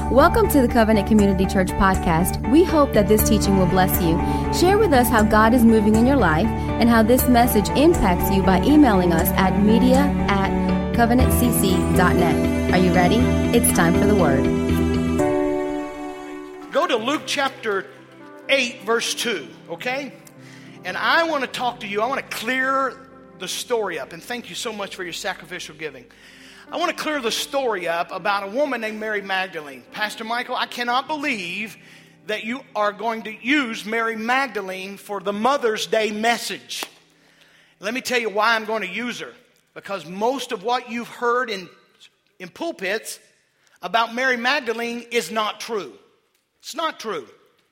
Welcome to the Covenant Community Church podcast. We hope that this teaching will bless you. Share with us how God is moving in your life and how this message impacts you by emailing us at media@covenantcc.net. Are you ready? It's time for the word. Go to Luke chapter 8, verse 2, okay? And I want to talk to you. I want to clear the story up. And thank you so much for your sacrificial giving. I want to clear the story up about a woman named Mary Magdalene. Pastor Michael, I cannot believe that you are going to use Mary Magdalene for the Mother's Day message. Let me tell you why I'm going to use her. Because most of what you've heard in pulpits about Mary Magdalene is not true. It's not true.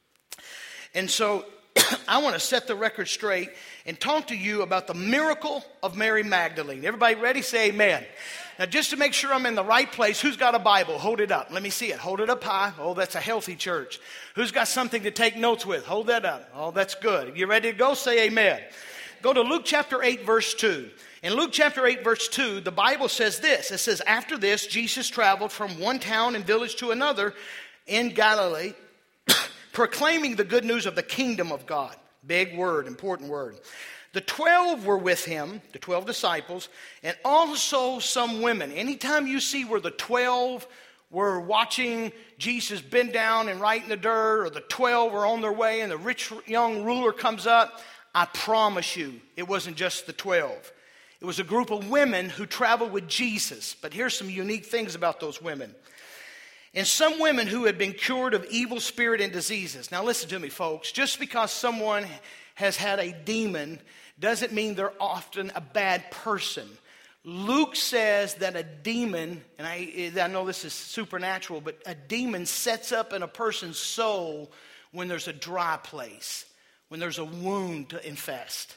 And so I want to set the record straight and talk to you about the miracle of Mary Magdalene. Everybody ready? Say amen. Now, just to make sure I'm in the right place, who's got a Bible? Hold it up. Let me see it. Hold it up high. Oh, that's a healthy church. Who's got something to take notes with? Hold that up. Oh, that's good. You ready to go? Say amen. Go to Luke chapter 8, verse 2. In Luke chapter 8, verse 2, the Bible says this. It says, after this, Jesus traveled from one town and village to another in Galilee, proclaiming the good news of the kingdom of God. Big word, important word. The 12 were with him, the 12 disciples, and also some women. Anytime you see where the 12 were watching Jesus bend down and write in the dirt, or the 12 were on their way and the rich young ruler comes up, I promise you it wasn't just the 12. It was a group of women who traveled with Jesus. But here's some unique things about those women. And some women who had been cured of evil spirit and diseases. Now listen to me, folks. Just because someone has had a demon doesn't mean they're often a bad person. Luke says that a demon, and I know this is supernatural, but a demon sets up in a person's soul when there's a dry place, when there's a wound to infest.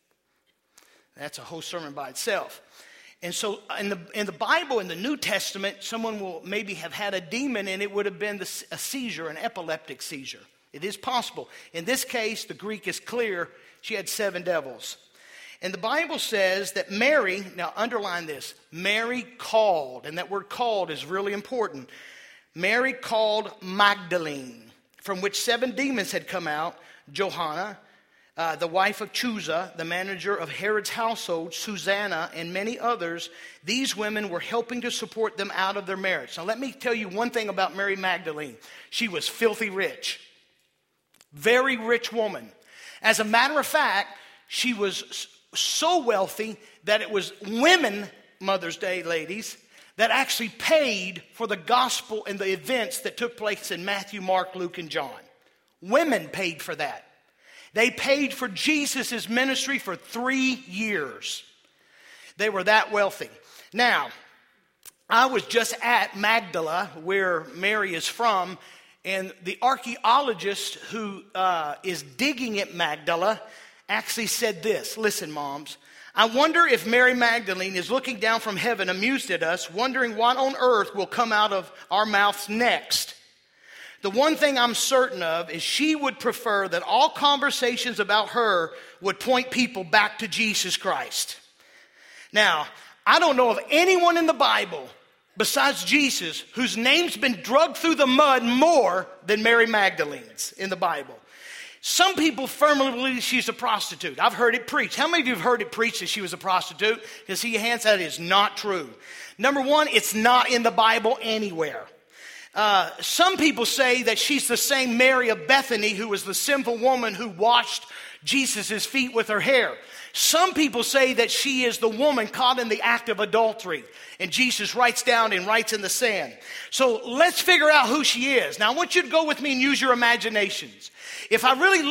That's a whole sermon by itself. And so in the Bible, in the New Testament, someone will maybe have had a demon and it would have been a seizure, an epileptic seizure. It is possible. In this case, the Greek is clear. She had 7 devils. And the Bible says that Mary, now underline this, Mary called, and that word called is really important. Mary called Magdalene, from which 7 demons had come out, Johanna, the wife of Chuza, the manager of Herod's household, Susanna, and many others. These women were helping to support them out of their marriage. Now let me tell you one thing about Mary Magdalene. She was filthy rich. Very rich woman. As a matter of fact, she was so wealthy that it was women, Mother's Day ladies, that actually paid for the gospel and the events that took place in Matthew, Mark, Luke, and John. Women paid for that. They paid for Jesus' ministry for 3 years. They were that wealthy. Now, I was just at Magdala, where Mary is from, and the archaeologist who is digging at Magdala actually said this. Listen, moms. I wonder if Mary Magdalene is looking down from heaven, amused at us, wondering what on earth will come out of our mouths next. The one thing I'm certain of is she would prefer that all conversations about her would point people back to Jesus Christ. Now, I don't know of anyone in the Bible besides Jesus whose name's been dragged through the mud more than Mary Magdalene's in the Bible. Some people firmly believe she's a prostitute. I've heard it preached. How many of you have heard it preached that she was a prostitute? You see your hands? That is not true. Number one, it's not in the Bible anywhere. Some people say that she's the same Mary of Bethany who was the sinful woman who washed Jesus' feet with her hair. Some people say that she is the woman caught in the act of adultery, and Jesus writes down and writes in the sand. So let's figure out who she is. Now I want you to go with me and use your imaginations. If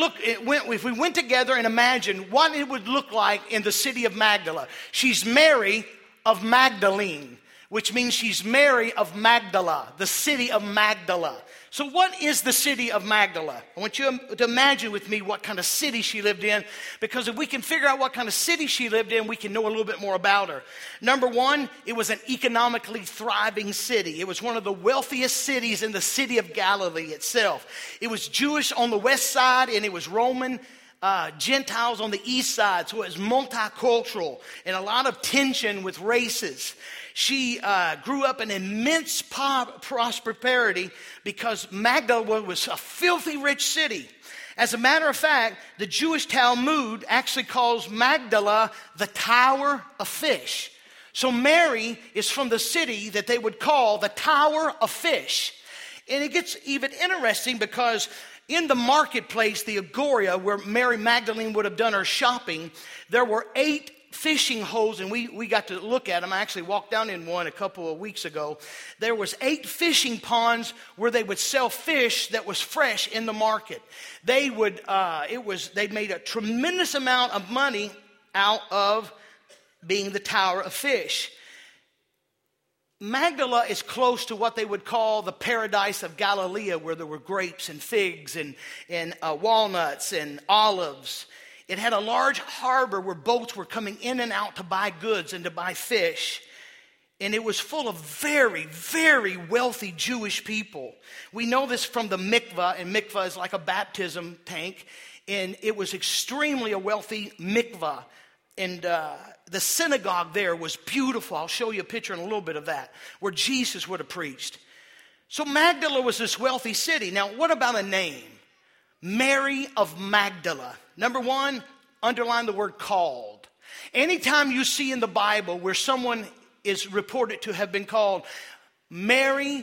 we went together and imagined what it would look like in the city of Magdala. She's Mary of Magdalene, which means she's Mary of Magdala, the city of Magdala. So what is the city of Magdala? I want you to imagine with me what kind of city she lived in, because if we can figure out what kind of city she lived in, we can know a little bit more about her. Number one, it was an economically thriving city. It was one of the wealthiest cities in the city of Galilee itself. It was Jewish on the west side, and it was Roman Gentiles on the east side, so it was multicultural and a lot of tension with races. She grew up in immense prosperity because Magdala was a filthy rich city. As a matter of fact, the Jewish Talmud actually calls Magdala the Tower of Fish. So Mary is from the city that they would call the Tower of Fish. And it gets even interesting because in the marketplace, the Agora, where Mary Magdalene would have done her shopping, there were 8 fishing holes, and we got to look at them. I actually walked down in one a couple of weeks ago. There was 8 fishing ponds where they would sell fish that was fresh in the market. They made a tremendous amount of money out of being the Tower of Fish. Magdala is close to what they would call the paradise of Galilee, where there were grapes and figs and walnuts and olives. It had a large harbor where boats were coming in and out to buy goods and to buy fish. And it was full of very, very wealthy Jewish people. We know this from the mikvah, and mikvah is like a baptism tank. And it was extremely a wealthy mikvah. And the synagogue there was beautiful. I'll show you a picture in a little bit of that, where Jesus would have preached. So Magdala was this wealthy city. Now, what about a name? Mary of Magdala. Number one, underline the word called. Anytime you see in the Bible where someone is reported to have been called Mary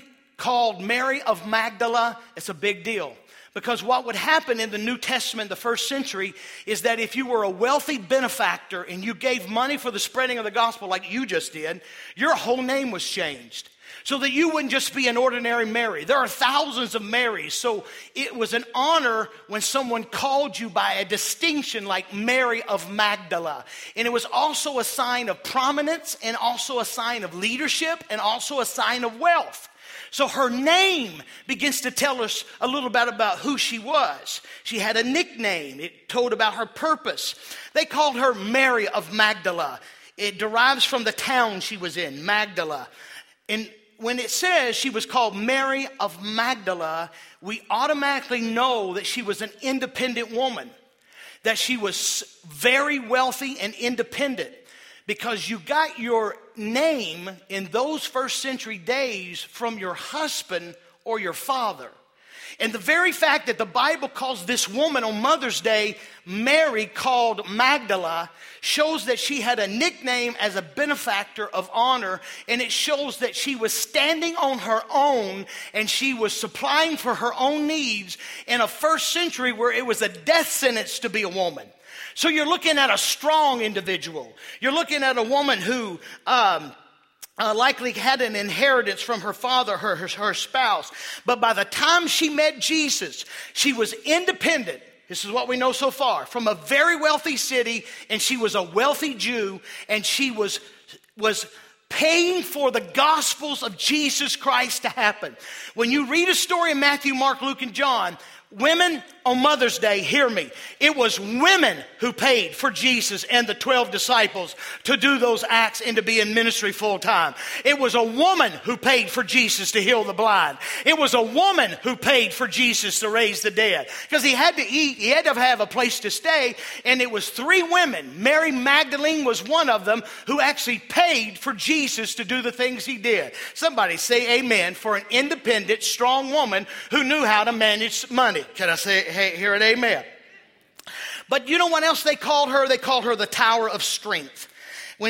of Magdala, it's a big deal. Because what would happen in the New Testament, the first century, is that if you were a wealthy benefactor and you gave money for the spreading of the gospel like you just did, your whole name was changed. So that you wouldn't just be an ordinary Mary. There are thousands of Marys. So it was an honor when someone called you by a distinction like Mary of Magdala. And it was also a sign of prominence and also a sign of leadership and also a sign of wealth. So her name begins to tell us a little bit about who she was. She had a nickname. It told about her purpose. They called her Mary of Magdala. It derives from the town she was in, Magdala. And when it says she was called Mary of Magdala, we automatically know that she was an independent woman, that she was very wealthy and independent, because you got your name in those first century days from your husband or your father. And the very fact that the Bible calls this woman on Mother's Day Mary called Magdala shows that she had a nickname as a benefactor of honor, and it shows that she was standing on her own and she was supplying for her own needs in a first century where it was a death sentence to be a woman. So you're looking at a strong individual. You're looking at a woman who likely had an inheritance from her father, her spouse. But by the time she met Jesus, she was independent. This is what we know so far. From a very wealthy city, and she was a wealthy Jew, and she was paying for the gospels of Jesus Christ to happen. When you read a story in Matthew, Mark, Luke, and John, women on Mother's Day, hear me. It was women who paid for Jesus and the 12 disciples to do those acts and to be in ministry full time. It was a woman who paid for Jesus to heal the blind. It was a woman who paid for Jesus to raise the dead. Because he had to eat, he had to have a place to stay, and it was 3 women. Mary Magdalene was one of them who actually paid for Jesus to do the things he did. Somebody say amen for an independent, strong woman who knew how to manage money. Can I say hear it, amen? But you know what else they called her? They called her the Tower of Strength, which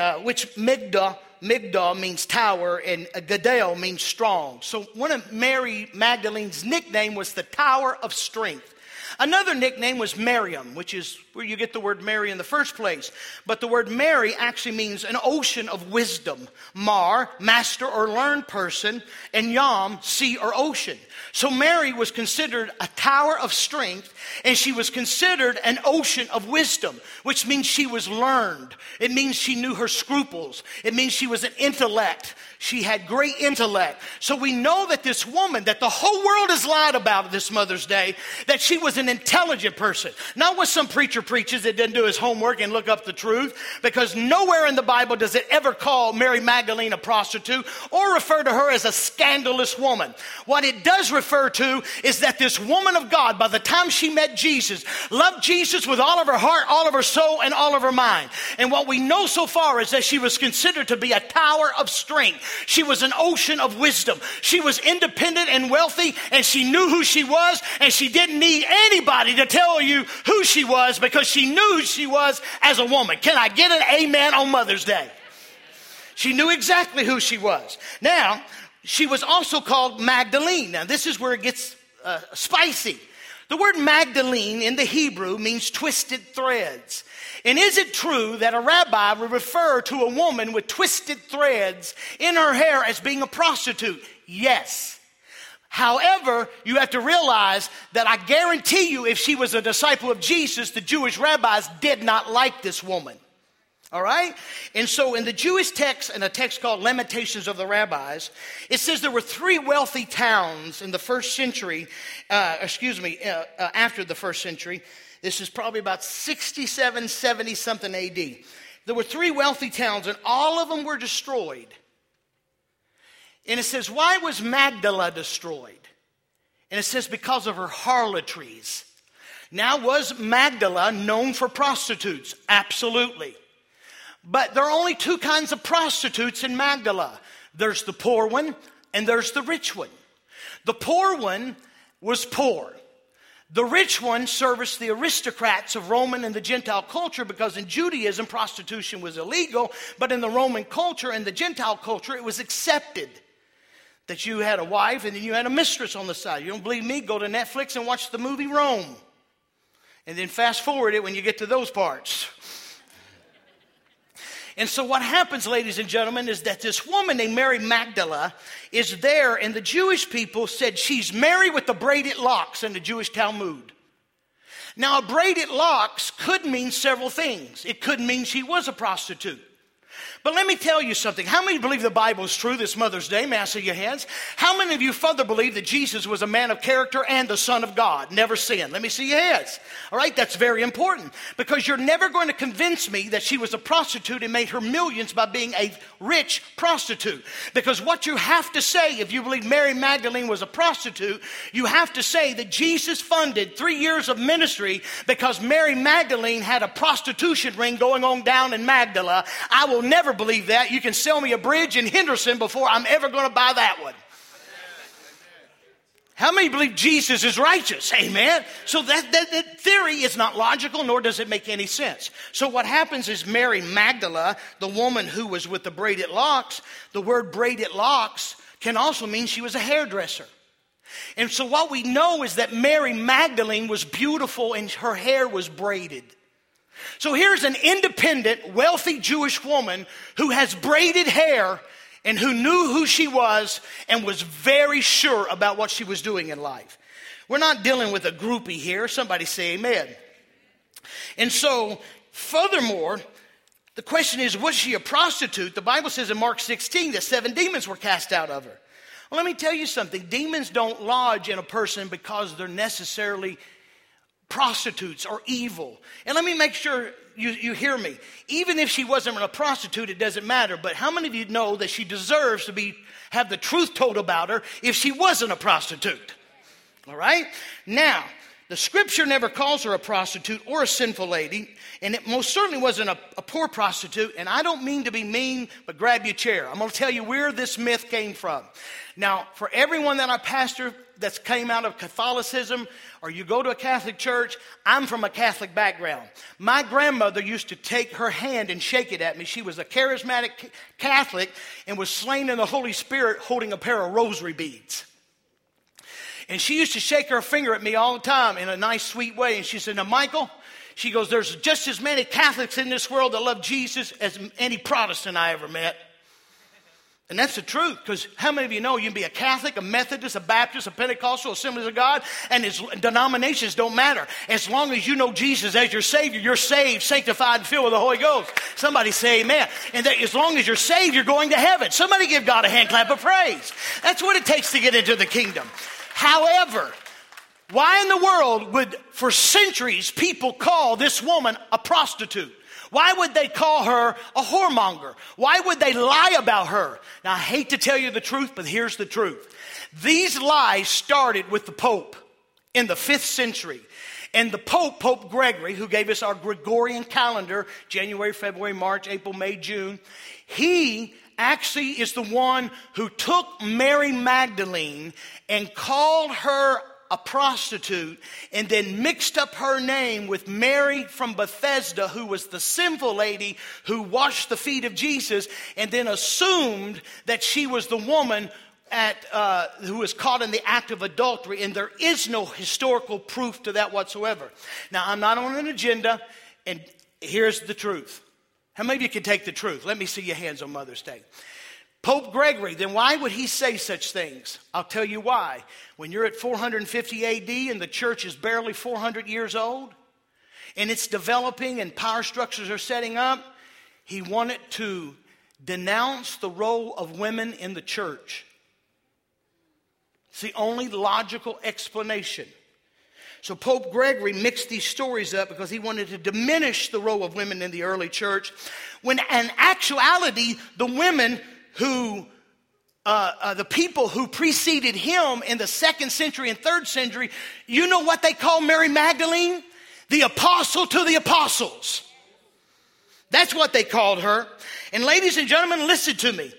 Migdal means tower, and Gadel means strong. So one of Mary Magdalene's nickname was the Tower of Strength. Another nickname was Miriam, which is where you get the word Mary in the first place. But the word Mary actually means an ocean of wisdom. Mar, master or learned person, and Yam, sea or ocean. So Mary was considered a tower of strength, and she was considered an ocean of wisdom, which means she was learned. It means she knew her scruples. It means she was an intellect. She had great intellect. So we know that this woman, that the whole world has lied about this Mother's Day, that she was an an intelligent person. Not what some preacher preaches that doesn't do his homework and look up the truth, because nowhere in the Bible does it ever call Mary Magdalene a prostitute or refer to her as a scandalous woman. What it does refer to is that this woman of God, by the time she met Jesus, loved Jesus with all of her heart, all of her soul, and all of her mind. And what we know so far is that she was considered to be a tower of strength. She was an ocean of wisdom. She was independent and wealthy, and she knew who she was, and she didn't need anybody to tell you who she was because she knew who she was as a woman. Can I get an amen on Mother's Day? She knew exactly who she was. Now, she was also called Magdalene. Now, this is where it gets spicy. The word Magdalene in the Hebrew means twisted threads. And is it true that a rabbi would refer to a woman with twisted threads in her hair as being a prostitute? Yes. However, you have to realize that I guarantee you, if she was a disciple of Jesus, the Jewish rabbis did not like this woman. All right? And so in the Jewish text, in a text called Lamentations of the Rabbis, it says there were 3 wealthy towns in the first century, after the first century. This is probably about 67, 70 something AD. There were 3 wealthy towns, and all of them were destroyed. And it says, why was Magdala destroyed? And it says, because of her harlotries. Now, was Magdala known for prostitutes? Absolutely. But there are only 2 kinds of prostitutes in Magdala. There's the poor one and there's the rich one. The poor one was poor. The rich one serviced the aristocrats of Roman and the Gentile culture, because in Judaism, prostitution was illegal, but in the Roman culture and the Gentile culture, it was accepted that you had a wife and then you had a mistress on the side. You don't believe me? Go to Netflix and watch the movie Rome. And then fast forward it when you get to those parts. And so what happens, ladies and gentlemen, is that this woman named Mary Magdala is there, and the Jewish people said she's Mary with the braided locks in the Jewish Talmud. Now, braided locks could mean several things. It could mean she was a prostitute. But let me tell you something. How many believe the Bible is true this Mother's Day? May I see your hands? How many of you further believe that Jesus was a man of character and the Son of God, never sinned? Let me see your hands. All right, that's very important, because you're never going to convince me that she was a prostitute and made her millions by being a rich prostitute. Because what you have to say, if you believe Mary Magdalene was a prostitute, you have to say that Jesus funded 3 years of ministry because Mary Magdalene had a prostitution ring going on down in Magdala. I will never believe that. You can sell me a bridge in Henderson before I'm ever going to buy that one. How many believe Jesus is righteous? Amen. So that theory is not logical, nor does it make any sense. So what happens is Mary Magdala, the woman who was with the braided locks, the word braided locks can also mean she was a hairdresser. And so what we know is that Mary Magdalene was beautiful and her hair was braided. So here's an independent, wealthy Jewish woman who has braided hair and who knew who she was and was very sure about what she was doing in life. We're not dealing with a groupie here. Somebody say amen. And so, furthermore, the question is, was she a prostitute? The Bible says in Mark 16 that 7 demons were cast out of her. Well, let me tell you something. Demons don't lodge in a person because they're necessarily prostitutes or evil. And let me make sure you hear me. Even if she wasn't a prostitute, it doesn't matter. But how many of you know that she deserves to have the truth told about her if she wasn't a prostitute? All right? Now, the scripture never calls her a prostitute or a sinful lady, and it most certainly wasn't a poor prostitute. And I don't mean to be mean, but grab your chair. I'm going to tell you where this myth came from. Now, for everyone that I pastor that's came out of Catholicism, or you go to a Catholic church, I'm from a Catholic background. My grandmother used to take her hand and shake it at me. She was a charismatic Catholic and was slain in the Holy Spirit holding a pair of rosary beads. And she used to shake her finger at me all the time in a nice, sweet way. And she said, now, Michael, she goes, there's just as many Catholics in this world that love Jesus as any Protestant I ever met. And that's the truth, because how many of you know you can be a Catholic, a Methodist, a Baptist, a Pentecostal, Assemblies of God, and his denominations don't matter. As long as you know Jesus as your Savior, you're saved, sanctified, and filled with the Holy Ghost. Somebody say amen. And that as long as you're saved, you're going to heaven. Somebody give God a hand clap of praise. That's what it takes to get into the kingdom. However, Why in the world would, for centuries, people call this woman a prostitute? Why would they call her a whoremonger? Why would they lie about her? Now, I hate to tell you the truth, but here's the truth. These lies started with the Pope in the 5th century. And the Pope, Pope Gregory, who gave us our Gregorian calendar, January, February, March, April, May, June, he actually is the one who took Mary Magdalene and called her a prostitute, and then mixed up her name with Mary from Bethesda, who was the sinful lady who washed the feet of Jesus, and then assumed that she was the woman who was caught in the act of adultery, and there is no historical proof to that whatsoever. Now, I'm not on an agenda, and here's the truth. How many of you can take the truth? Let me see your hands on Mother's Day. Pope Gregory, then why would he say such things? I'll tell you why. When you're at 450 AD and the church is barely 400 years old, and it's developing and power structures are setting up, he wanted to denounce the role of women in the church. It's the only logical explanation. So Pope Gregory mixed these stories up because he wanted to diminish the role of women in the early church, when in actuality, the women who, the people who preceded him in the 2nd century and 3rd century, you know what they call Mary Magdalene? The apostle to the apostles. That's what they called her. And ladies and gentlemen, listen to me.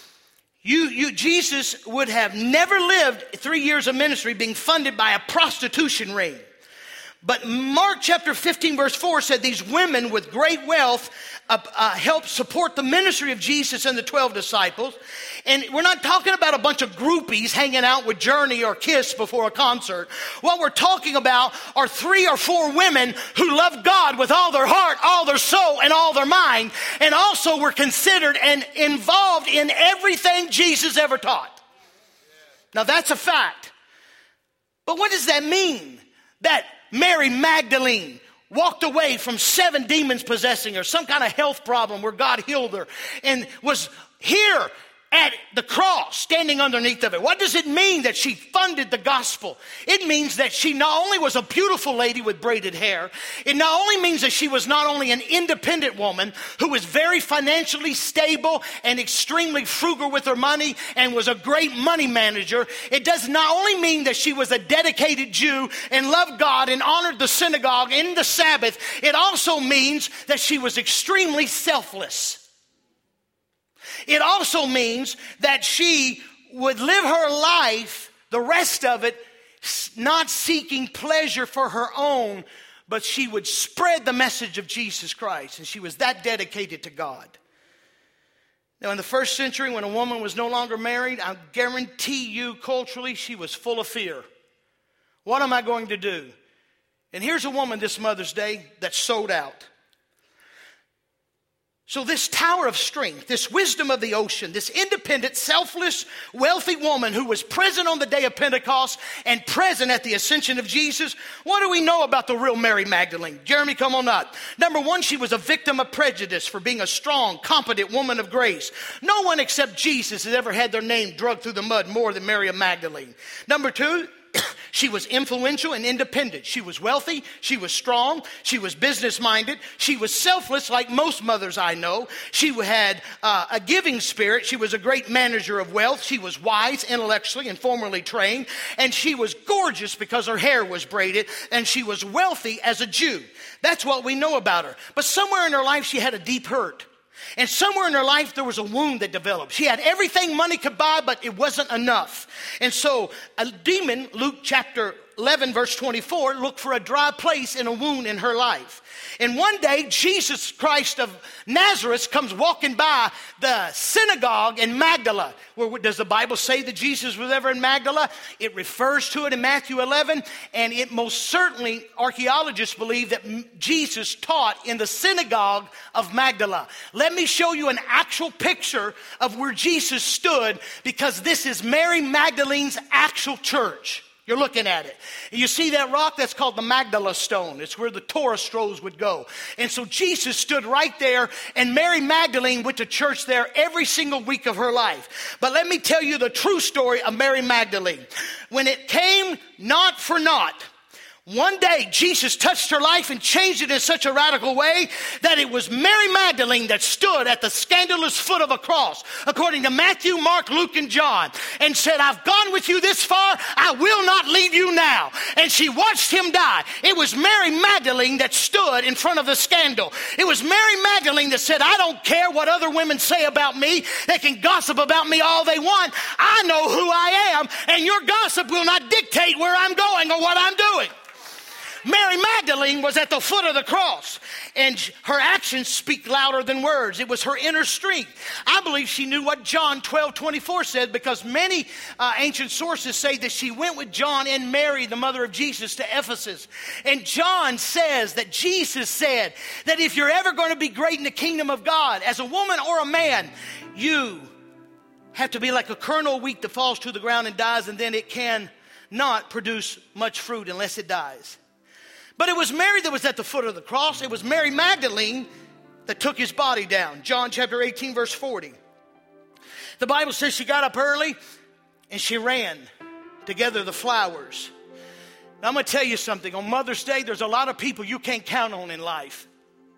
Jesus would have never lived 3 years of ministry being funded by a prostitution ring. But Mark chapter 15 verse 4 said these women with great wealth helped support the ministry of Jesus and the 12 disciples. And we're not talking about a bunch of groupies hanging out with Journey or Kiss before a concert. What we're talking about are 3 or 4 women who love God with all their heart, all their soul, and all their mind. And also were considered and involved in everything Jesus ever taught. Now that's a fact. But what does that mean? That Mary Magdalene walked away from 7 demons possessing her, some kind of health problem where God healed her, and was here at the cross, standing underneath of it. What does it mean that she funded the gospel? It means that she not only was a beautiful lady with braided hair, it not only means that she was not only an independent woman who was very financially stable and extremely frugal with her money and was a great money manager. It does not only mean that she was a dedicated Jew and loved God and honored the synagogue and the Sabbath. It also means that she was extremely selfless. It also means that she would live her life, the rest of it, not seeking pleasure for her own, but she would spread the message of Jesus Christ. And she was that dedicated to God. Now, in the 1st century, when a woman was no longer married, I guarantee you culturally, she was full of fear. What am I going to do? And here's a woman this Mother's Day that sold out. So this tower of strength, this wisdom of the ocean, this independent, selfless, wealthy woman who was present on the day of Pentecost and present at the ascension of Jesus, what do we know about the real Mary Magdalene? Jeremy, come on up. Number 1, she was a victim of prejudice for being a strong, competent woman of grace. No one except Jesus has ever had their name dragged through the mud more than Mary Magdalene. Number 2, she was influential and independent. She was wealthy. She was strong. She was business-minded. She was selfless like most mothers I know. She had a giving spirit. She was a great manager of wealth. She was wise intellectually and formally trained. And she was gorgeous because her hair was braided. And she was wealthy as a Jew. That's what we know about her. But somewhere in her life, she had a deep hurt. And somewhere in her life, there was a wound that developed. She had everything money could buy, but it wasn't enough. And so a demon, Luke chapter 11, verse 24, looked for a dry place in a wound in her life. And one day, Jesus Christ of Nazareth comes walking by the synagogue in Magdala. Where does the Bible say that Jesus was ever in Magdala? It refers to it in Matthew 11. And it most certainly, archaeologists believe that Jesus taught in the synagogue of Magdala. Let me show you an actual picture of where Jesus stood, because this is Mary Magdalene's actual church. You're looking at it. And you see that rock? That's called the Magdala stone. It's where the Torah scrolls would go. And so Jesus stood right there, and Mary Magdalene went to church there every single week of her life. But let me tell you the true story of Mary Magdalene. When it came not for naught, one day, Jesus touched her life and changed it in such a radical way that it was Mary Magdalene that stood at the scandalous foot of a cross, according to Matthew, Mark, Luke, and John, and said, I've gone with you this far, I will not leave you now. And she watched him die. It was Mary Magdalene that stood in front of the scandal. It was Mary Magdalene that said, I don't care what other women say about me. They can gossip about me all they want. I know who I am, and your gossip will not dictate where I'm going or what I'm doing. Mary Magdalene was at the foot of the cross, and her actions speak louder than words. It was her inner strength. I believe she knew what John 12:24 said, because many ancient sources say that she went with John and Mary, the mother of Jesus, to Ephesus. And John says that Jesus said that if you're ever going to be great in the kingdom of God, as a woman or a man, you have to be like a kernel of wheat that falls to the ground and dies, and then it can not produce much fruit unless it dies. But it was Mary that was at the foot of the cross. It was Mary Magdalene that took his body down. John chapter 18, verse 40. The Bible says she got up early and she ran to gather the flowers. Now, I'm going to tell you something. On Mother's Day, there's a lot of people you can't count on in life.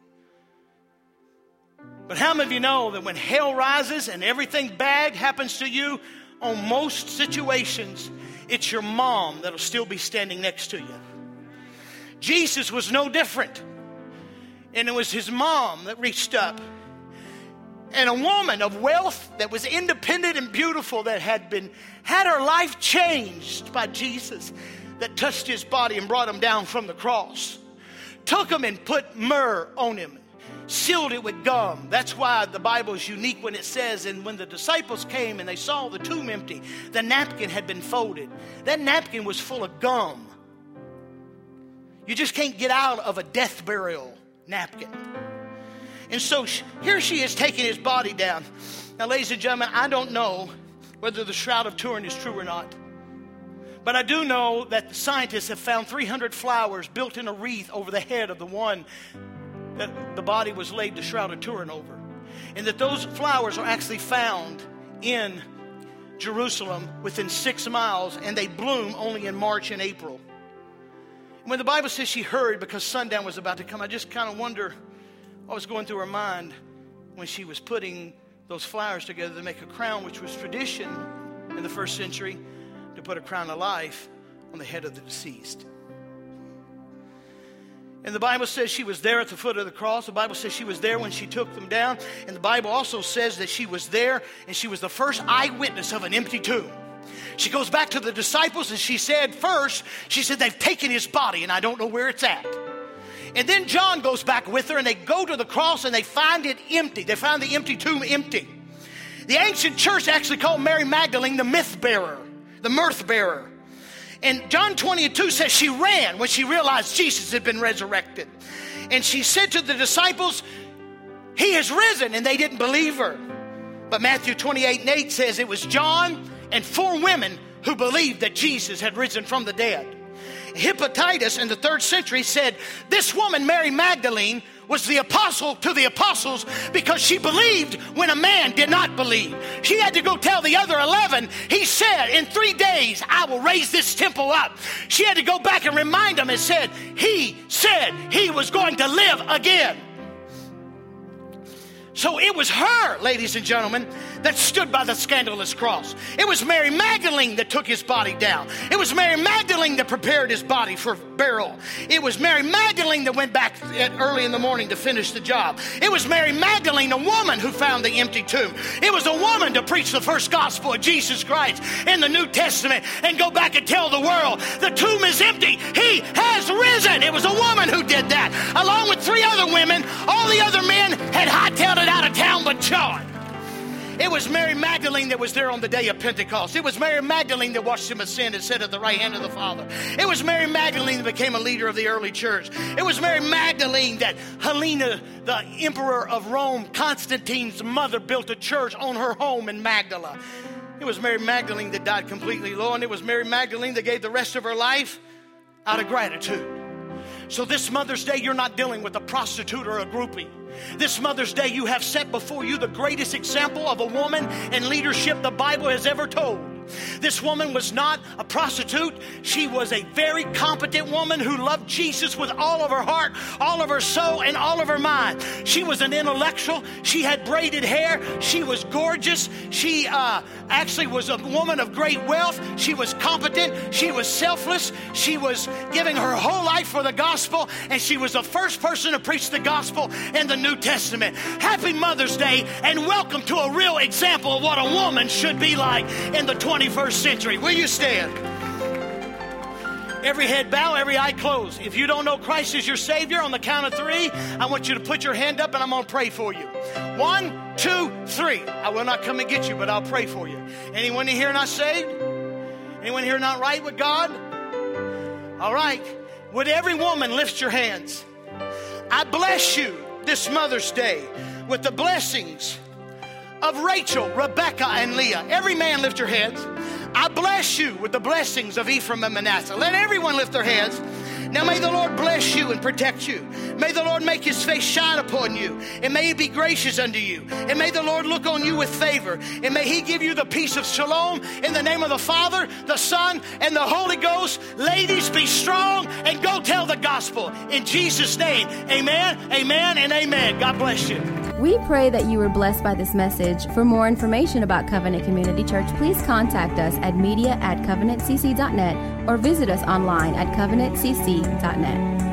But how many of you know that when hell rises and everything bad happens to you, on most situations, it's your mom that'll still be standing next to you? Jesus was no different. And it was his mom that reached up. And a woman of wealth that was independent and beautiful, that had her life changed by Jesus, that touched his body and brought him down from the cross. Took him and put myrrh on him. Sealed it with gum. That's why the Bible is unique when it says, and when the disciples came and they saw the tomb empty, the napkin had been folded. That napkin was full of gum. You just can't get out of a death burial napkin. And so here she is taking his body down. Now, ladies and gentlemen, I don't know whether the Shroud of Turin is true or not. But I do know that the scientists have found 300 flowers built in a wreath over the head of the one that the body was laid the Shroud of Turin over. And that those flowers are actually found in Jerusalem within 6 miles, and they bloom only in March and April. When the Bible says she hurried because sundown was about to come, I just kind of wonder what was going through her mind when she was putting those flowers together to make a crown, which was tradition in the first century, to put a crown of life on the head of the deceased. And the Bible says she was there at the foot of the cross. The Bible says she was there when she took them down. And the Bible also says that she was there, and she was the first eyewitness of an empty tomb. She goes back to the disciples and she said, they've taken his body and I don't know where it's at. And then John goes back with her and they go to the cross and they find it empty. They find the empty tomb empty. The ancient church actually called Mary Magdalene the myth bearer, the mirth bearer. And John 20:2 says she ran when she realized Jesus had been resurrected. And she said to the disciples, he has risen, and they didn't believe her. But Matthew 28:8 says it was John and 4 women who believed that Jesus had risen from the dead. Hippolytus in the 3rd century said this woman, Mary Magdalene, was the apostle to the apostles because she believed when a man did not believe. She had to go tell the other 11, he said, in 3 days, I will raise this temple up. She had to go back and remind them and said he was going to live again. So it was her, ladies and gentlemen, that stood by the scandalous cross. It was Mary Magdalene that took his body down. It was Mary Magdalene that prepared his body for burial. It was Mary Magdalene that went back early in the morning to finish the job. It was Mary Magdalene, a woman, who found the empty tomb. It was a woman to preach the first gospel of Jesus Christ in the New Testament and go back and tell the world, the tomb is empty. He has risen. It was a woman who did that, along with 3 other women. All the other men had hightailed it out of town but John. It was Mary Magdalene that was there on the day of Pentecost. It was Mary Magdalene that washed him of sin and sat at the right hand of the Father. It was Mary Magdalene that became a leader of the early church. It was Mary Magdalene that Helena, the emperor of Rome, Constantine's mother, built a church on her home in Magdala. It was Mary Magdalene that died completely low, and it was Mary Magdalene that gave the rest of her life out of gratitude. So this Mother's Day, you're not dealing with a prostitute or a groupie. This Mother's Day, you have set before you the greatest example of a woman in leadership the Bible has ever told. This woman was not a prostitute. She was a very competent woman who loved Jesus with all of her heart, all of her soul, and all of her mind. She was an intellectual. She had braided hair. She was gorgeous. She actually was a woman of great wealth. She was competent. She was selfless. She was giving her whole life for the gospel, and she was the first person to preach the gospel in the New Testament. Happy Mother's Day, and welcome to a real example of what a woman should be like in the 21st century. Will you stand? Every head bow, every eye closed. If you don't know Christ as your Savior, on the count of 3, I want you to put your hand up and I'm going to pray for you. 1, 2, 3. I will not come and get you, but I'll pray for you. Anyone in here not saved? Anyone here not right with God? All right. Would every woman lift your hands? I bless you this Mother's Day with the blessings of Rachel, Rebecca, and Leah. Every man lift your hands. I bless you with the blessings of Ephraim and Manasseh. Let everyone lift their hands. Now may the Lord bless you and protect you. May the Lord make his face shine upon you, and may he be gracious unto you. And may the Lord look on you with favor, and may he give you the peace of shalom in the name of the Father, the Son, and the Holy Ghost. Ladies, be strong and go tell the gospel. In Jesus' name, amen, amen, and amen. God bless you. We pray that you were blessed by this message. For more information about Covenant Community Church, please contact us at media@covenantcc.net or visit us online at covenantcc.net.